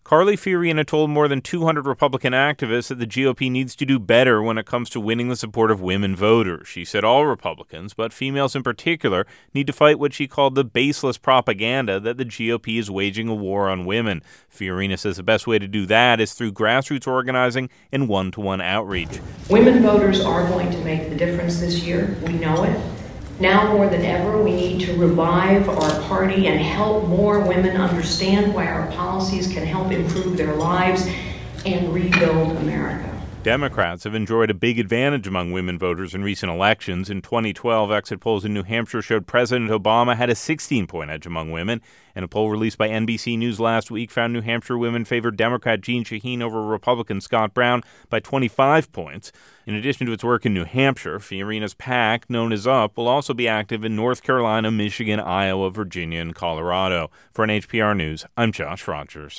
Carly Fiorina told more than 200 Republican activists that the GOP needs to do better when it comes to winning the support of women voters. She said all Republicans, but females in particular, need to fight what she called the baseless propaganda that the GOP is waging a war on women. Fiorina says the best way to do that is through grassroots organizing and one-to-one outreach. Women voters are going to make the difference this year. We know it. Now more than ever, we need to revive our party and help more women understand why our policies can help improve their lives and rebuild America. Democrats have enjoyed a big advantage among women voters in recent elections. In 2012, exit polls in New Hampshire showed President Obama had a 16-point edge among women, and a poll released by NBC News last week found New Hampshire women favored Democrat Jeanne Shaheen over Republican Scott Brown by 25 points. In addition to its work in New Hampshire, Fiorina's PAC, known as UP, will also be active in North Carolina, Michigan, Iowa, Virginia, and Colorado. For NHPR News, I'm Josh Rogers.